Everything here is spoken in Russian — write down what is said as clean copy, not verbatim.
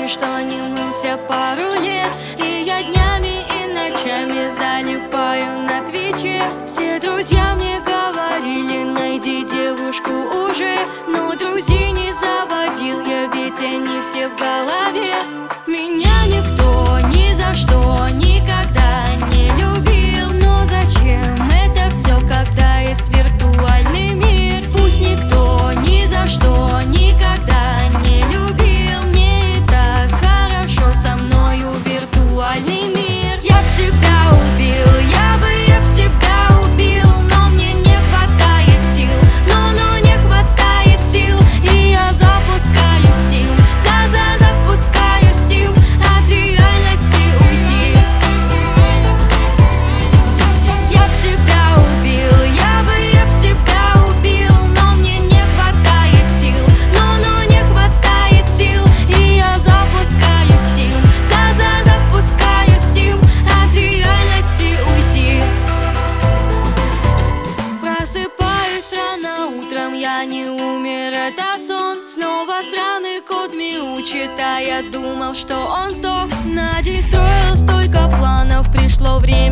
помню, что не мылся пару лет, и я днями и ночами залипаю на Твиче. Все друзья мне говорили: найди девушку уже, но друзей не заводил я, ведь они все в голове. Меня никто ни за что никогда не любил, но зачем это все, когда есть виртуальный мир? Пусть никто ни за что никогда не любил, мне и так хорошо со мною виртуальный мир. Я б себя убил, я б себя убил, но мне не хватает сил, но не хватает сил, и я запускаю Steam, запускаю Steam, от реальности уйти. Я б себя убил, я б себя убил, но мне не хватает сил, но не хватает сил, и я запускаю Steam, запускаю Steam, от реальности уйти. Просыпаюсь рано утром, я не умер, это сон. Снова сраный кот мяучит, а я думал, что он сдох. На день строил столько планов, пришло время